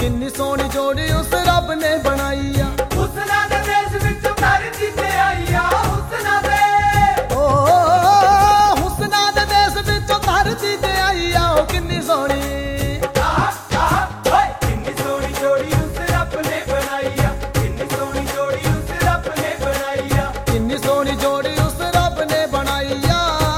किन्नी सोहनी जोड़ी उस रब ने बनाई आ। हुस्ना दे देश विच धरती ते आई आ, हुस्ना दे ओ हुस्ना दे देश विच धरती ते आई आ। ओ किन्नी सोहनी किन्नी सोहनी जोड़ी उस रब ने बनाई आ, किन्नी सोहनी जोड़ी उस रब ने बनाई आ। किन्नी सोहनी जोड़ी उस रब ने बनाई आ।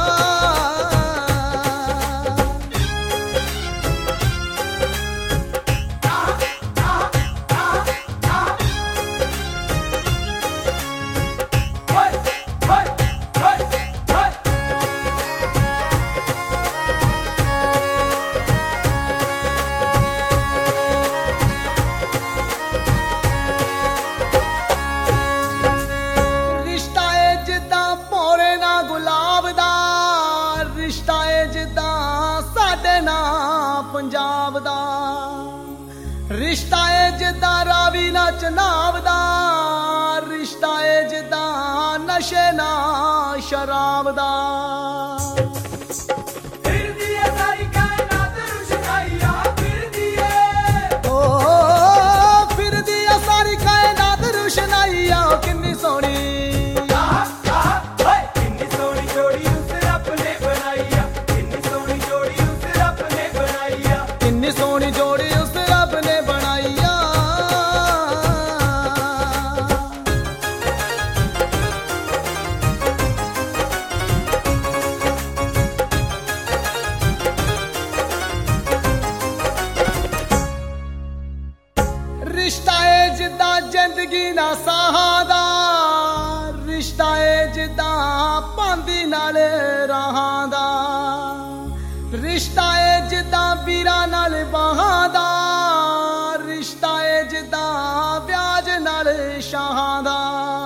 पंजाब दा रिश्ता है जिदा रावी ना चनाब दा, रिश्ता है जिदा नशे ना शराब दा। फिरदी है सारी कायनात रुशनाइया, फिरदी है ओ फिरदी है सारी कायनात रुशनाइया। किन्नी सोहनी किन्नी सोहनी जोड़ी उस रब ने बनाई आ, किन्नी सोहनी जोड़ी उस रब ने बनाई आ। किन्नी सोहनी जोड़ी उस रब ने बनाई आ। रिश्ता है जिदा जिंदगी ना साहां दा, रिश्ता है जिदा पांदी नाल राहां दा, रिश्ता है जिदा वीरां नाल बाहां दा, रिश्ता है जिदा ब्याज नाल शाहां दा।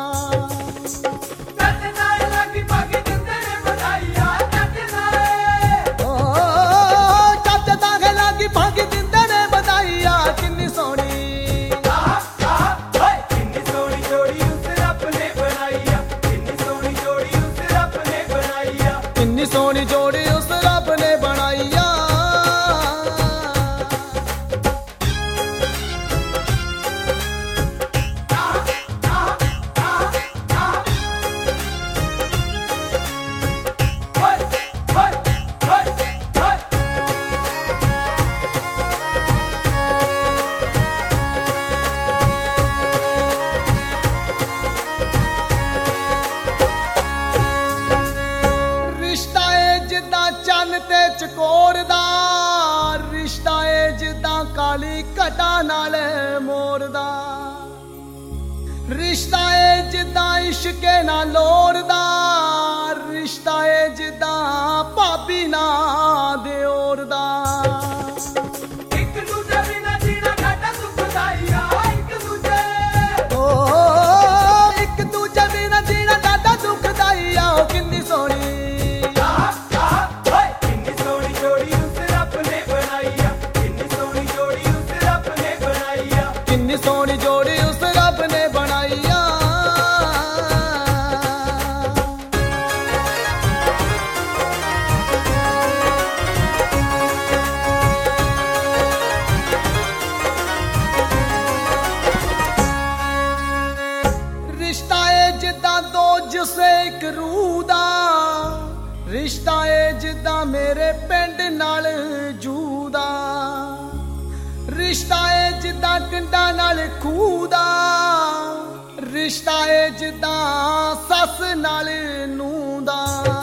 जट नाल लगी पग जिंदे ने बनाई आ, जट नाल ओ चाचा दा गला की भागी दिंदे ने बधाई आ। किन्नी सोहनी किन्नी सोहनी जोड़ी उस रब ने बनाई आ, किन्नी सोहनी जोड़ी उस रब ने बनाई आ। किन्नी सोहनी जोड़ी उस रब ने बनाई आ। रिश्ता है जिदा चन्न ते चकोर दा, रिश्ता है जिदा काली घटा नाल मोर दा, रिश्ता है जिदा इश्के ना लोर दा, रिश्ता है जिदा भाभी ना दियोर दा। एक दूजे बिना जीना घाटा दुखदाई आ, एक दूजे ओ एक दूजे बिना जीना डाढा दुखदाई आ। ओ किन्नी सोहनी किन्नी सोहनी जोड़ी उस रब ने बनाई आ, किन्नी सोहनी जोड़ी उस रब ने बनाई आ। किन्नी सोहनी जोड़ी उस रब ने बनाई आ। रिश्ता है जिदा दो जिसे एक रूह दा, रिश्ता है जिदा मेरे पिंड नाल जूह दा, रिश्ता है जिदा टिंडा नाल खूह दा, रिश्ता है जिदा सस नाल नूह दा।